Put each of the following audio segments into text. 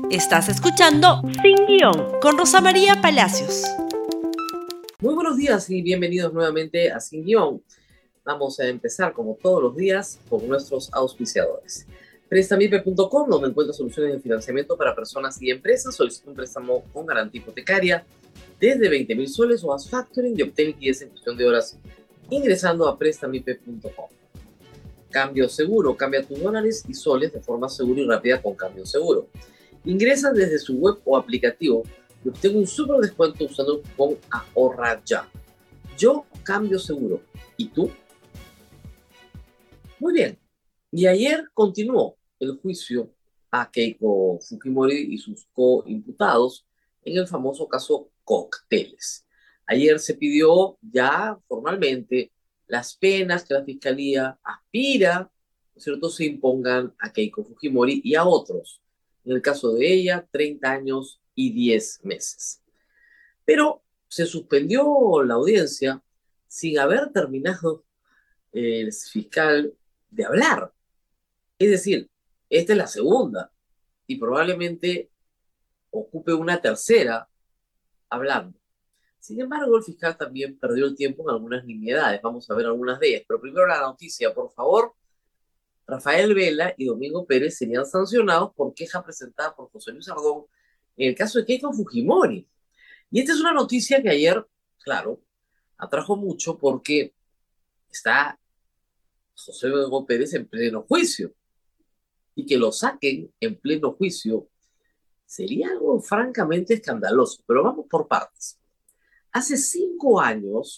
Estás escuchando Sin Guión con Rosa María Palacios. Muy buenos días y bienvenidos nuevamente a Sin Guión. Vamos a empezar, como todos los días, con nuestros auspiciadores. Prestamipe.com, donde encuentras soluciones de financiamiento para personas y empresas. Solicita un préstamo con garantía hipotecaria desde 20,000 soles o haz factoring y obtén liquidez en cuestión de horas ingresando a Prestamipe.com. Cambio Seguro, cambia tus dólares y soles de forma segura y rápida con Cambio Seguro. Ingresa desde su web o aplicativo y obtén un súper descuento usando el cupón AHORRAYA. Yo Cambio Seguro. ¿Y tú? Muy bien. Y ayer continuó el juicio a Keiko Fujimori y sus coimputados en el famoso caso Cócteles. Ayer se pidió ya formalmente las penas que la Fiscalía aspira, ¿no es cierto?, se impongan a Keiko Fujimori y a otros. En el caso de ella, 30 años y 10 meses. Pero se suspendió la audiencia sin haber terminado el fiscal de hablar. Es decir, esta es la segunda y probablemente ocupe una tercera hablando. Sin embargo, el fiscal también perdió el tiempo en algunas nimiedades. Vamos a ver algunas de ellas. Pero primero la noticia, por favor. Rafael Vela y Domingo Pérez serían sancionados por queja presentada por José Luis Ardón en el caso de Keiko Fujimori. Y esta es una noticia que ayer, claro, atrajo mucho porque está José Domingo Pérez en pleno juicio. Y que lo saquen en pleno juicio sería algo francamente escandaloso. Pero vamos por partes. Hace 5 años,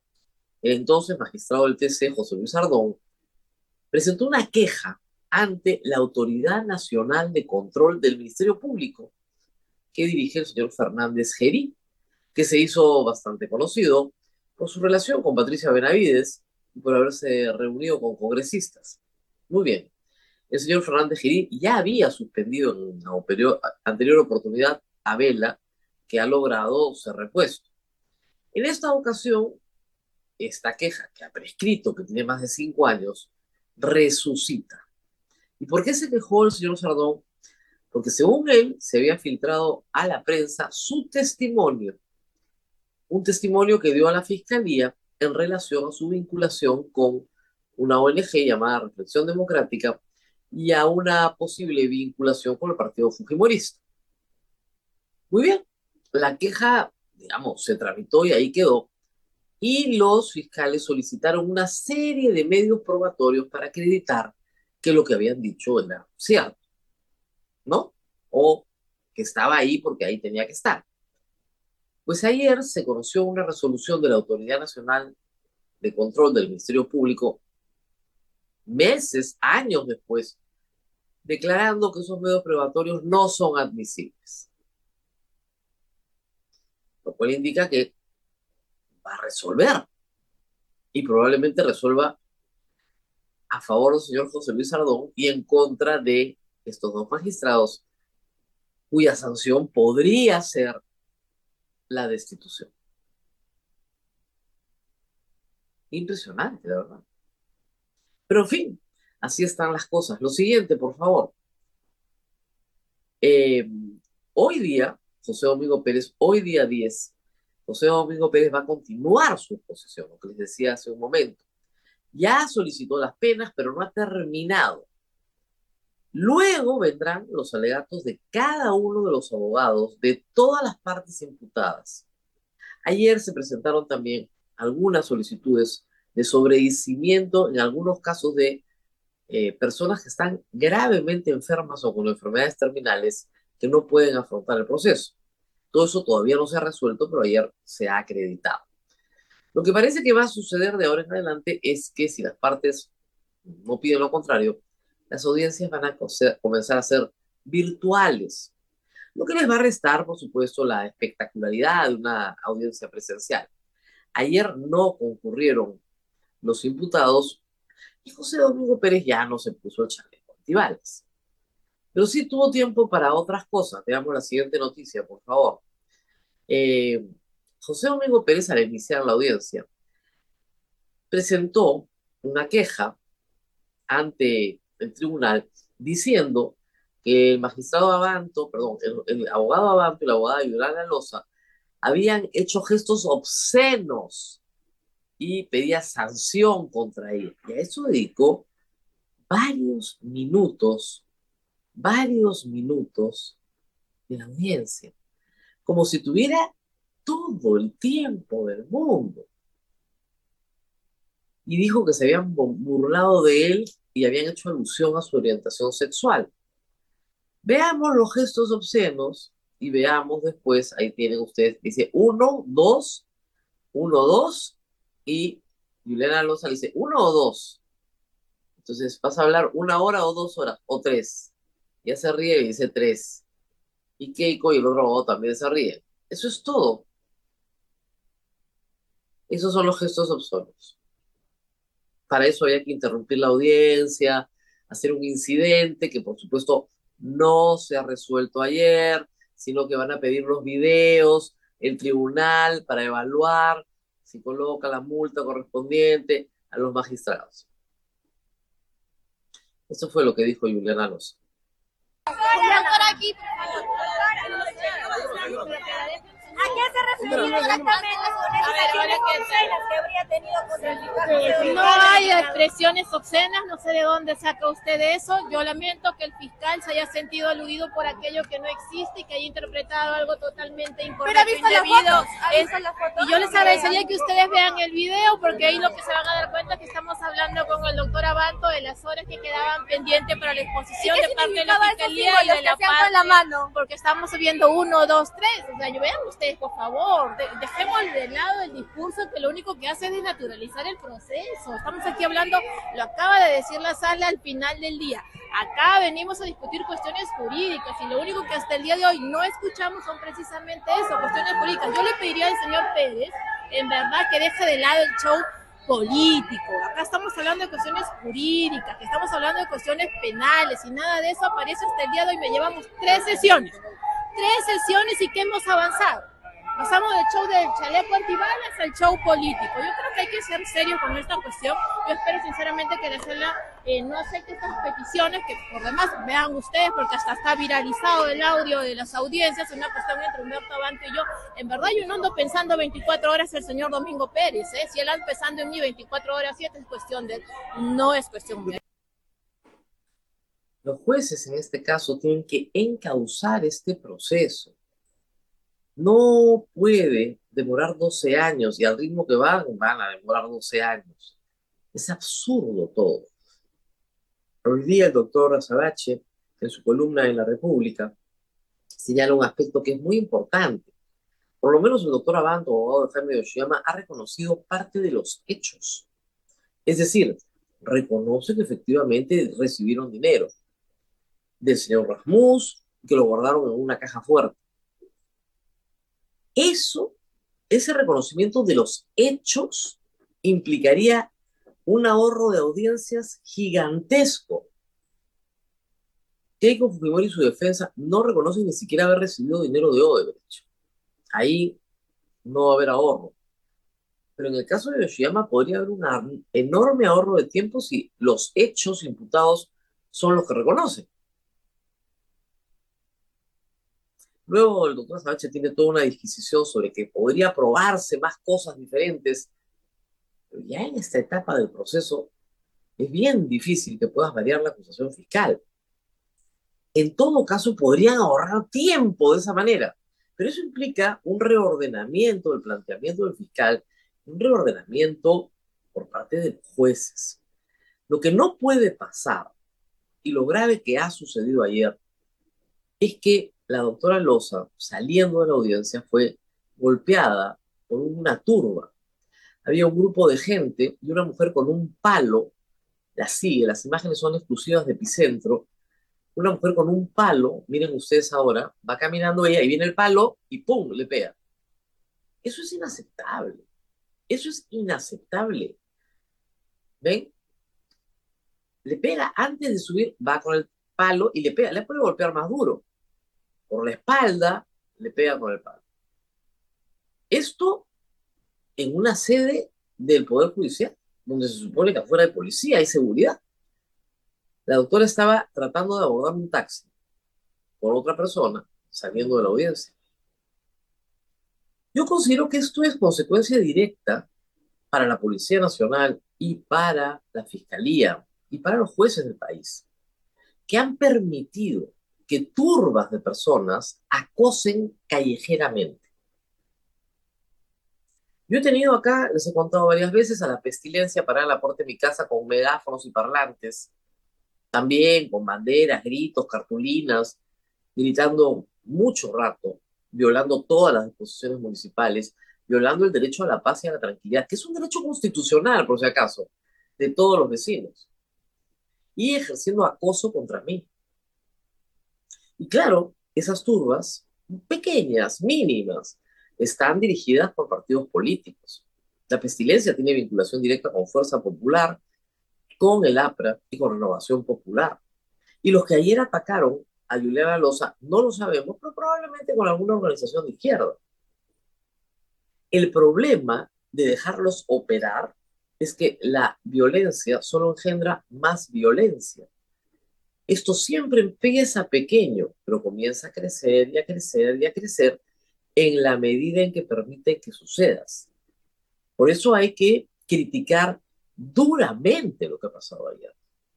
el entonces magistrado del TC, José Luis Ardón, presentó una queja ante la Autoridad Nacional de Control del Ministerio Público, que dirige el señor Fernández Gerí, que se hizo bastante conocido por su relación con Patricia Benavides y por haberse reunido con congresistas. Muy bien. El señor Fernández Gerí ya había suspendido en una anterior oportunidad a Vela, que ha logrado ser repuesto. En esta ocasión, esta queja que ha prescrito, que tiene más de 5 años, resucita. ¿Y por qué se quejó el señor Sardón? Porque según él se había filtrado a la prensa su testimonio, un testimonio que dio a la fiscalía en relación a su vinculación con una ONG llamada Reflexión Democrática y a una posible vinculación con el partido fujimorista. Muy bien, la queja, digamos, se tramitó y ahí quedó. Y los fiscales solicitaron una serie de medios probatorios para acreditar que lo que habían dicho era cierto, ¿no? O que estaba ahí porque ahí tenía que estar. Pues ayer se conoció una resolución de la Autoridad Nacional de Control del Ministerio Público, meses, años después, declarando que esos medios probatorios no son admisibles. Lo cual indica que va a resolver y probablemente resuelva a favor del señor José Luis Ardón y en contra de estos dos magistrados, cuya sanción podría ser la destitución. Impresionante, la verdad. Pero en fin, así están las cosas. Lo siguiente, por favor. Eh, Hoy día, hoy día 10, José Domingo Pérez va a continuar su exposición, lo que les decía hace un momento. Ya solicitó las penas, pero no ha terminado. Luego vendrán los alegatos de cada uno de los abogados de todas las partes imputadas. Ayer se presentaron también algunas solicitudes de sobreseimiento en algunos casos de personas que están gravemente enfermas o con enfermedades terminales que no pueden afrontar el proceso. Todo eso todavía no se ha resuelto, pero ayer se ha acreditado. Lo que parece que va a suceder de ahora en adelante es que si las partes no piden lo contrario, las audiencias van a comenzar a ser virtuales, lo que les va a restar, por supuesto, la espectacularidad de una audiencia presencial. Ayer no concurrieron los imputados y José Domingo Pérez ya no se puso el chaleco antibalas. Pero sí tuvo tiempo para otras cosas. Veamos la siguiente noticia, por favor. José Domingo Pérez, al iniciar la audiencia, presentó una queja ante el tribunal diciendo que el magistrado Abanto, perdón, el abogado Abanto y la abogada Yolanda Loza habían hecho gestos obscenos y pedía sanción contra ella. Y a eso dedicó varios minutos de la audiencia, como si tuviera todo el tiempo del mundo. Y dijo que se habían burlado de él y habían hecho alusión a su orientación sexual. Veamos los gestos obscenos y veamos después, ahí tienen ustedes, dice uno, dos, y Juliana Loza dice uno o dos. Entonces vas a hablar 1 hora o 2 horas, o tres. Ya se ríe y dice tres. Y Keiko y el otro abogado también se ríen. Eso es todo. Esos son los gestos obscenos. Para eso había que interrumpir la audiencia, hacer un incidente que por supuesto no se ha resuelto ayer, sino que van a pedir los videos, el tribunal para evaluar si coloca la multa correspondiente a los magistrados. Eso fue lo que dijo Juliana Loza. ¿A qué se refiere exactamente con esas acciones obscenas que habría tenido contra el fiscal? No hay expresiones obscenas, no sé de dónde saca usted eso. Yo lamento que el fiscal se haya sentido aludido por aquello que no existe y que haya interpretado algo totalmente incorrecto. Pero ha visto las fotos. Y yo les agradecería que ustedes vean el video, porque ahí lo que se van a dar cuenta es que estamos hablando con el doctor Abanto de las horas que quedaban pendientes para la exposición de parte de la fiscalía y de la parte, la mano? porque estamos viendo 1, 2, 3. O sea, vean ustedes, por favor, dejemos de lado el discurso que lo único que hace es desnaturalizar el proceso. Estamos aquí hablando, lo acaba de decir la sala al final del día. Acá venimos a discutir cuestiones jurídicas y lo único que hasta el día de hoy no escuchamos son precisamente eso, cuestiones jurídicas. Yo le pediría al señor Pérez, en verdad, que deje de lado el show político. Acá estamos hablando de cuestiones jurídicas, que estamos hablando de cuestiones penales y nada de eso aparece hasta el día de hoy. Me llevamos 3 sesiones y que hemos avanzado. Pasamos del show del chaleco antibalas al show político. Yo creo que hay que ser serios con esta cuestión. Yo espero sinceramente que la sala no acepte estas peticiones, que por demás vean ustedes, porque hasta está viralizado el audio de las audiencias, una cuestión entre Humberto Abanto y yo. En verdad yo no ando pensando 24 horas el señor Domingo Pérez, ¿eh? Si él anda pensando en mí 24 horas, 7 es cuestión de él, no es cuestión de él. Los jueces en este caso tienen que encauzar este proceso. No puede demorar 12 años y al ritmo que van a demorar 12 años. Es absurdo todo. Hoy día el doctor Azabache, en su columna en La República, señala un aspecto que es muy importante. Por lo menos el doctor Abanto, abogado de Jaime Yoshiyama, ha reconocido parte de los hechos. Es decir, reconoce que efectivamente recibieron dinero del señor Rasmus, que lo guardaron en una caja fuerte. Ese reconocimiento de los hechos implicaría un ahorro de audiencias gigantesco. Keiko Fujimori y su defensa no reconocen ni siquiera haber recibido dinero de Odebrecht. Ahí no va a haber ahorro. Pero en el caso de Yoshiyama podría haber un enorme ahorro de tiempo si los hechos imputados son los que reconocen. Luego el doctor Sánchez tiene toda una disquisición sobre que podría probarse más cosas diferentes, pero ya en esta etapa del proceso es bien difícil que puedas variar la acusación fiscal. En todo caso, podrían ahorrar tiempo de esa manera, pero eso implica un reordenamiento del planteamiento del fiscal, un reordenamiento por parte de los jueces. Lo que no puede pasar, y lo grave que ha sucedido ayer, es que la doctora Loza, saliendo de la audiencia, fue golpeada por una turba. Había un grupo de gente y una mujer con un palo, la sigue, las imágenes son exclusivas de Epicentro, una mujer con un palo, miren ustedes ahora, va caminando ella y viene el palo y ¡pum!, le pega. Eso es inaceptable. Eso es inaceptable. ¿Ven? Le pega antes de subir, va con el palo y le pega. Le puede golpear más duro. Por la espalda, le pega con el palo. Esto en una sede del Poder Judicial, donde se supone que afuera hay policía, hay seguridad. La doctora estaba tratando de abordar un taxi. por otra persona saliendo de la audiencia. Yo considero que esto es consecuencia directa para la Policía Nacional y para la Fiscalía y para los jueces del país, que han permitido que turbas de personas acosen callejeramente. Yo he tenido acá, les he contado varias veces, a la Pestilencia parada en la puerta de mi casa con megáfonos y parlantes, también con banderas, gritos, cartulinas, gritando mucho rato, violando todas las disposiciones municipales, violando el derecho a la paz y a la tranquilidad, que es un derecho constitucional, por si acaso, de todos los vecinos, y ejerciendo acoso contra mí. Y claro, esas turbas, pequeñas, mínimas, están dirigidas por partidos políticos. La Pestilencia tiene vinculación directa con Fuerza Popular, con el APRA y con Renovación Popular. Y los que ayer atacaron a Juliana Loza, no lo sabemos, pero probablemente con alguna organización de izquierda. El problema de dejarlos operar es que la violencia solo engendra más violencia. Esto siempre empieza pequeño, pero comienza a crecer y a crecer y a crecer en la medida en que permite que sucedas. Por eso hay que criticar duramente lo que ha pasado ayer.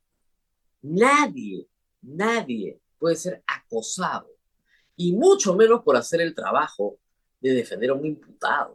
Nadie puede ser acosado, y mucho menos por hacer el trabajo de defender a un imputado.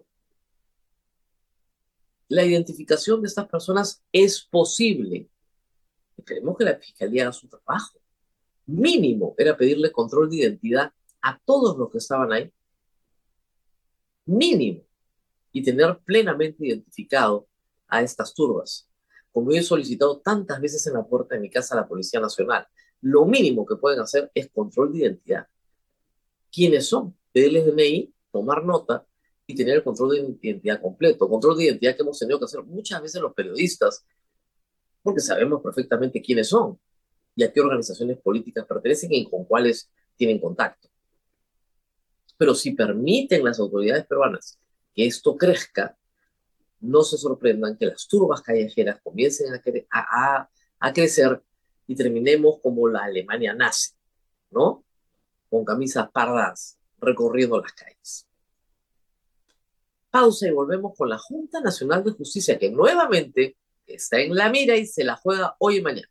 La identificación de estas personas es posible. Esperemos que la Fiscalía haga su trabajo. Mínimo era pedirle control de identidad a todos los que estaban ahí. Mínimo. Y tener plenamente identificado a estas turbas. Como he solicitado tantas veces en la puerta de mi casa a la Policía Nacional, lo mínimo que pueden hacer es control de identidad. ¿Quiénes son? Pedirles DNI, tomar nota y tener el control de identidad completo. Control de identidad que hemos tenido que hacer muchas veces los periodistas, porque sabemos perfectamente quiénes son y a qué organizaciones políticas pertenecen y con cuáles tienen contacto. Pero si permiten las autoridades peruanas que esto crezca, no se sorprendan que las turbas callejeras comiencen a crecer y terminemos como la Alemania nazi, ¿no? Con camisas pardas recorriendo las calles. Pausa y volvemos con la Junta Nacional de Justicia, que nuevamente está en la mira y se la juega hoy y mañana.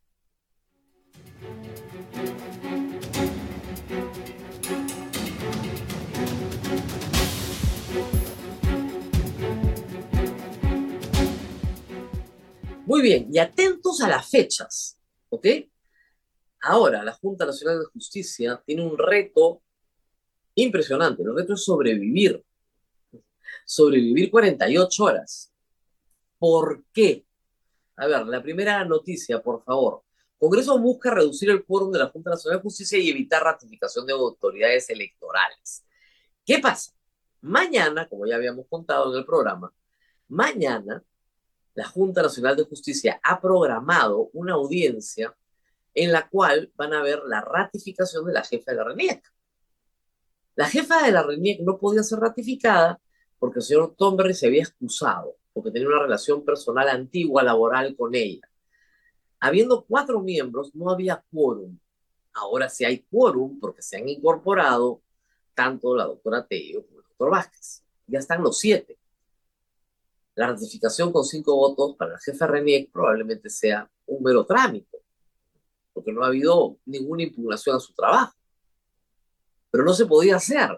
Muy bien, y atentos a las fechas, ¿ok? Ahora, la Junta Nacional de Justicia tiene un reto impresionante. El reto es sobrevivir. Sobrevivir 48 horas. ¿Por qué? A ver, la primera noticia, por favor. Congreso busca reducir el quórum de la Junta Nacional de Justicia y evitar ratificación de autoridades electorales. ¿Qué pasa? Mañana, como ya habíamos contado en el programa, mañana la Junta Nacional de Justicia ha programado una audiencia en la cual van a ver la ratificación de la jefa de la RENIEC. La jefa de la RENIEC no podía ser ratificada porque el señor Thornberry se había excusado, porque tenía una relación personal antigua laboral con ella. Habiendo 4 miembros, no había quórum. Ahora sí hay quórum porque se han incorporado tanto la doctora Tello como el doctor Vázquez. Ya están los 7. La ratificación con 5 votos para la jefa RENIEC probablemente sea un mero trámite, porque no ha habido ninguna impugnación a su trabajo. Pero no se podía hacer.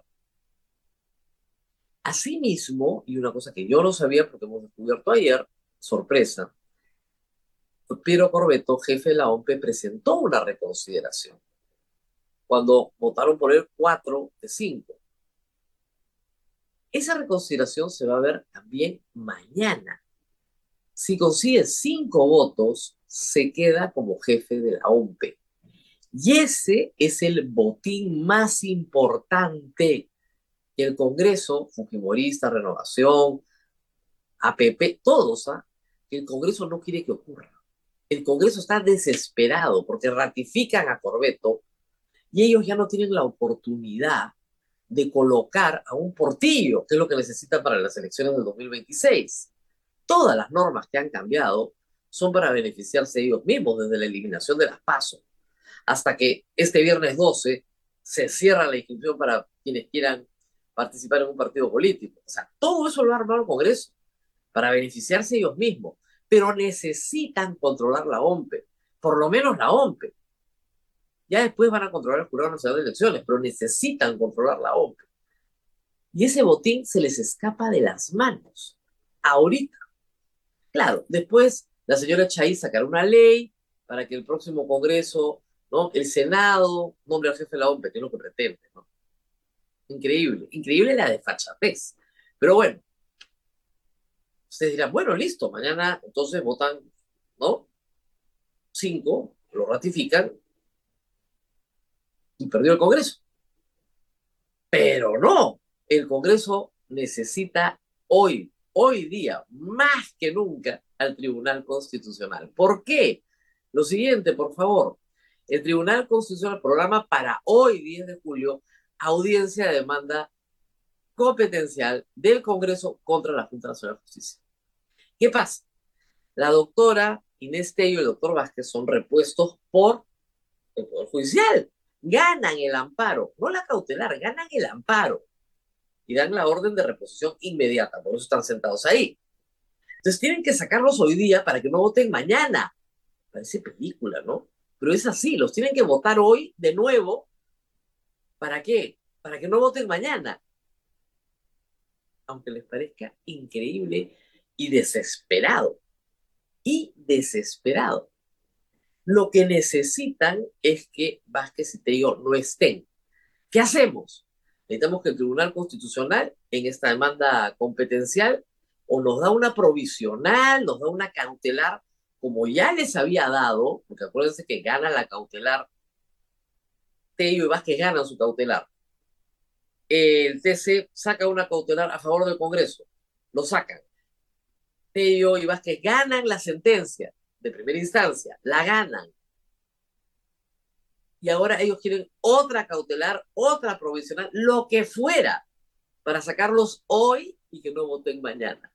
Asimismo, y una cosa que yo no sabía porque hemos descubierto ayer, sorpresa, Piero Corbeto, jefe de la OMP, presentó una reconsideración cuando votaron por él 4 de 5. Esa reconsideración se va a ver también mañana. Si consigue 5 votos, se queda como jefe de la OMP. Y ese es el botín más importante que el Congreso, Fujimorista, Renovación, APP, todos, que el Congreso no quiere que ocurra. El Congreso está desesperado porque ratifican a Corbeto y ellos ya no tienen la oportunidad de colocar a un Portillo, que es lo que necesitan para las elecciones del 2026. Todas las normas que han cambiado son para beneficiarse ellos mismos, desde la eliminación de las PASO hasta que este viernes 12 se cierra la inscripción para quienes quieran participar en un partido político. O sea, todo eso lo ha armado el Congreso para beneficiarse ellos mismos, pero necesitan controlar la OMPE, por lo menos la OMPE. Ya después van a controlar el Jurado Nacional de Elecciones, pero necesitan controlar la OMPE. Y ese botín se les escapa de las manos. Ahorita. Claro, después la señora Chay sacará una ley para que el próximo Congreso, ¿no? El Senado nombre al jefe de la OMPE, que es lo que pretende, ¿no? Increíble, increíble la desfachatez. Pero bueno, ustedes dirán, bueno, listo, mañana entonces votan, ¿no? 5, lo ratifican y perdió el Congreso. Pero no, el Congreso necesita hoy día, más que nunca, al Tribunal Constitucional. ¿Por qué? Lo siguiente, por favor. El Tribunal Constitucional programa para hoy, 10 de julio, audiencia de demanda competencial del Congreso contra la Junta Nacional de Justicia. ¿Qué pasa? La doctora Inés Tello y el doctor Vázquez son repuestos por el Poder Judicial. Ganan el amparo, no la cautelar, ganan el amparo y dan la orden de reposición inmediata, por eso están sentados ahí. Entonces tienen que sacarlos hoy día para que no voten mañana. Parece película, ¿no? Pero es así, los tienen que votar hoy de nuevo. ¿Para qué? Para que no voten mañana. Aunque les parezca increíble y desesperado. Y desesperado. Lo que necesitan es que Vázquez y Tello no estén. ¿Qué hacemos? Necesitamos que el Tribunal Constitucional, en esta demanda competencial, o nos da una provisional, nos da una cautelar, como ya les había dado, porque acuérdense que gana la cautelar, Tello y Vázquez ganan su cautelar. El TC saca una cautelar a favor del Congreso, lo sacan. Tello y Vázquez ganan la sentencia de primera instancia, la ganan. Y ahora ellos quieren otra cautelar, otra provisional, lo que fuera, para sacarlos hoy y que no voten mañana.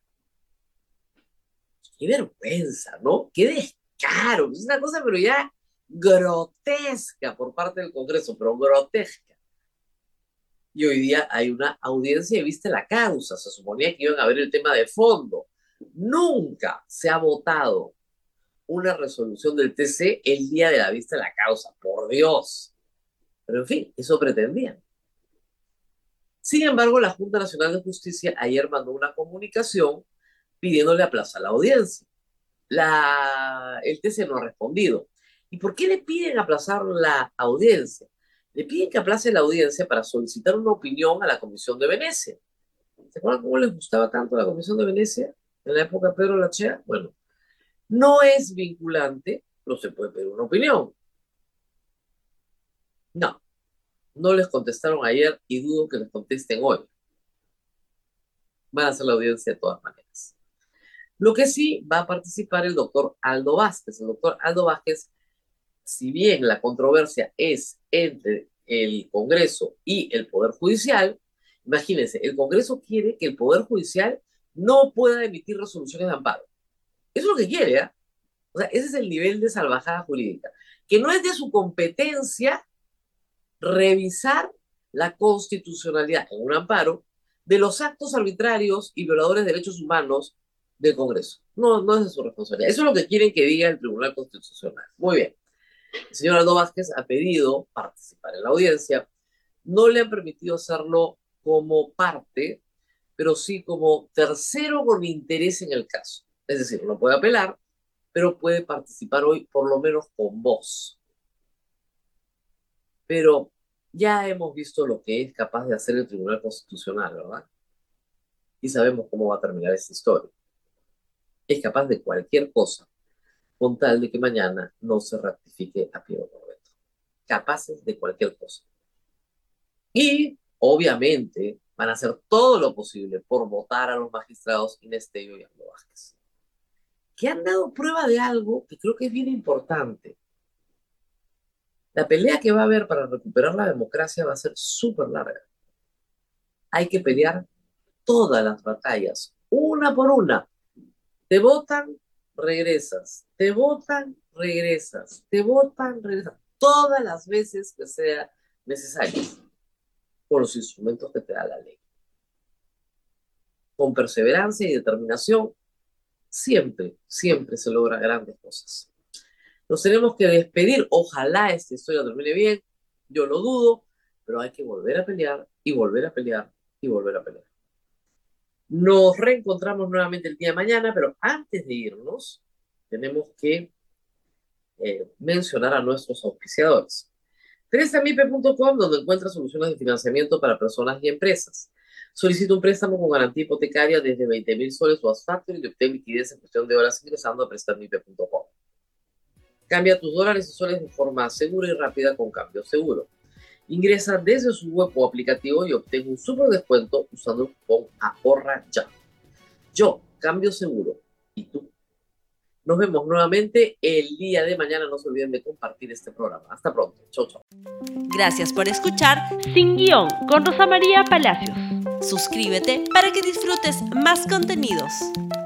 Qué vergüenza, ¿no? Qué descaro. Es una cosa, pero ya grotesca por parte del Congreso, pero grotesca. Y hoy día hay una audiencia y viste la causa. Se suponía que iban a ver el tema de fondo. Nunca se ha votado una resolución del TC el día de la vista de la causa, por Dios. Pero en fin, eso pretendían. Sin embargo, la Junta Nacional de Justicia ayer mandó una comunicación pidiéndole aplazar la audiencia. El TC no ha respondido. ¿Y por qué le piden aplazar la audiencia? Le piden que aplace la audiencia para solicitar una opinión a la Comisión de Venecia. ¿Se acuerdan cómo les gustaba tanto la Comisión de Venecia en la época de Pedro Lachea? Bueno, no es vinculante, no se puede pedir una opinión. No, no les contestaron ayer y dudo que les contesten hoy. Van a hacer la audiencia de todas maneras. Lo que sí va a participar el doctor Aldo Vázquez. El doctor Aldo Vázquez, si bien la controversia es entre el Congreso y el Poder Judicial, imagínense, el Congreso quiere que el Poder Judicial no pueda emitir resoluciones de amparo. Eso es lo que quiere, ¿eh? O sea, ese es el nivel de salvajada jurídica. Que no es de su competencia revisar la constitucionalidad en un amparo de los actos arbitrarios y violadores de derechos humanos del Congreso. No, no es de su responsabilidad. Eso es lo que quieren que diga el Tribunal Constitucional. Muy bien. El señor Aldo Vázquez ha pedido participar en la audiencia. No le han permitido hacerlo como parte, pero sí como tercero con interés en el caso. Es decir, no puede apelar, pero puede participar hoy por lo menos con voz. Pero ya hemos visto lo que es capaz de hacer el Tribunal Constitucional, ¿verdad? Y sabemos cómo va a terminar esta historia. Es capaz de cualquier cosa, con tal de que mañana no se ratifique a Piero Corbeto. Capaces de cualquier cosa. Y, obviamente, van a hacer todo lo posible por votar a los magistrados Inés Tello y Aldo Vázquez, que han dado prueba de algo que creo que es bien importante. La pelea que va a haber para recuperar la democracia va a ser súper larga. Hay que pelear todas las batallas, una por una. Te votan, regresas. Te votan, regresas. Te votan, regresas. Todas las veces que sea necesarias con los instrumentos que te da la ley. Con perseverancia y determinación, siempre se logran grandes cosas. Nos tenemos que despedir. Ojalá esta historia termine bien. Yo lo dudo, pero hay que volver a pelear y volver a pelear y volver a pelear. Nos reencontramos nuevamente el día de mañana, pero antes de irnos, tenemos que mencionar a nuestros auspiciadores. Prestamipe.com, donde encuentras soluciones de financiamiento para personas y empresas. Solicita un préstamo con garantía hipotecaria desde 20.000 soles o Factory y obtén liquidez en cuestión de horas ingresando a prestamipe.com. Cambia tus dólares y soles de forma segura y rápida con Cambio Seguro. Ingresa desde su web o aplicativo y obtén un super descuento usando el cupón Ahorra Ya. Yo, Cambio Seguro. ¿Y tú? Nos vemos nuevamente el día de mañana. No se olviden de compartir este programa. Hasta pronto. Chau, chau. Gracias por escuchar Sin Guión con Rosa María Palacios. Suscríbete para que disfrutes más contenidos.